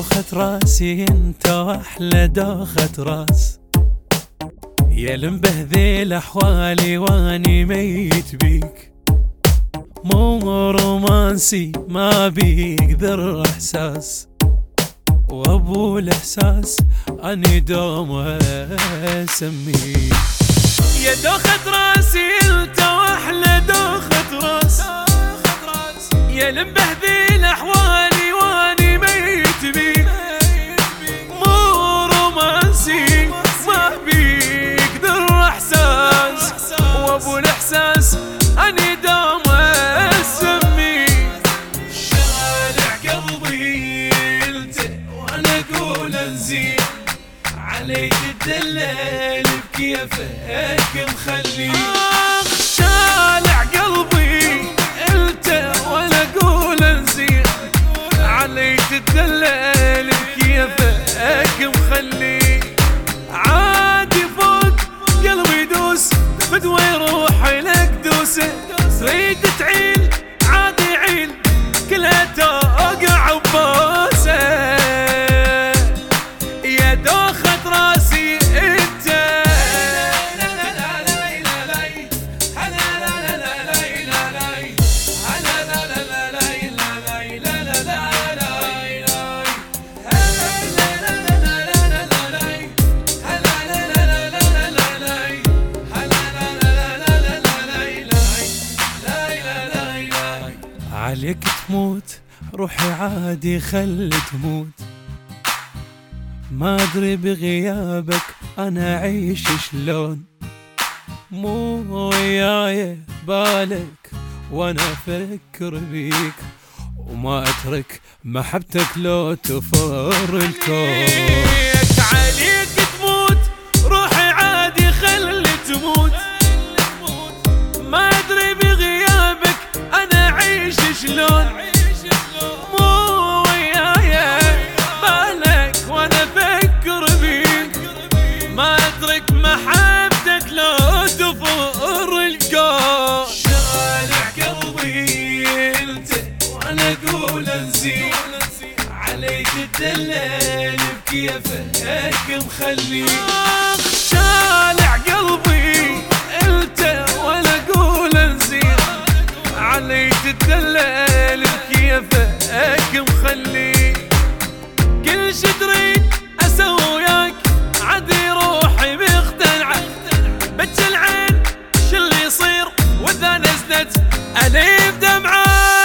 دوخة راسي انت واحلى دوخة راس، يا لمبهذيل احوالي واني ميت بيك، مو رومانسي ما بيك ذر احساس، وابو الاحساس اني دوم اسميك. يا دوخة راسي انت واحلى دوخة راس، يا لمبهذيل احوالي واني ميت بيك، مو رومانسي ما بيك ذر احساس، وابو الاحساس اني دوم اسميك. شارع قلبي انت وانا اقول انزين، عليك تدلل بكيفك مخلي. شارع قلبي انت وانا اقول انزين، عليك تدلل بكيفك مخلي. عادي فوق قلبي دوس فدوى يروح لك دوسه، تريد تعيل عادي عيل كلها توقع ببوسه. يا دوخة راسي انت عليك تموت روحي عادي خل تموت، ما ادري بغيابك انا اعيش شلون، مو وياي بالك وانا افكر بيك، وما اترك محبتك لو تفر الكون. عليك تموت روحي عادي خل تموت، ما ادري بغيابك انا اعيش شلون، مو وياي بالك وانا افكر بيك، ما اترك محبتك لو تفر الكون. شارع قلبي انت وانا اقول انزين، عليك تدلل بكيفك مخلي. شارع قلبي انت وانا اقول انزين، عليك تدلل بكيفك مخلي. كل شي تريد اسوي وياك عادي روحي مقتنعه، بج العين شو اللي يصير واذا نزلت اليف دمعه.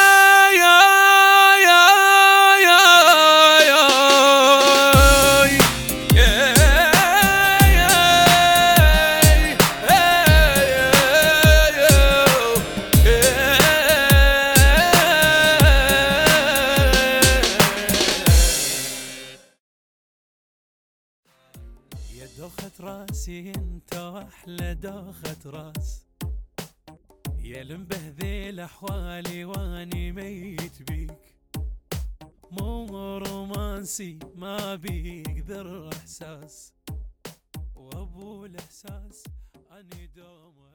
يا دوخة راسي انت واحلى دوخة راس، يا لمبهذيل احوالي واني ميت بيك، مو رومانسي ما بيك ذر احساس، وابو الاحساس اني دوم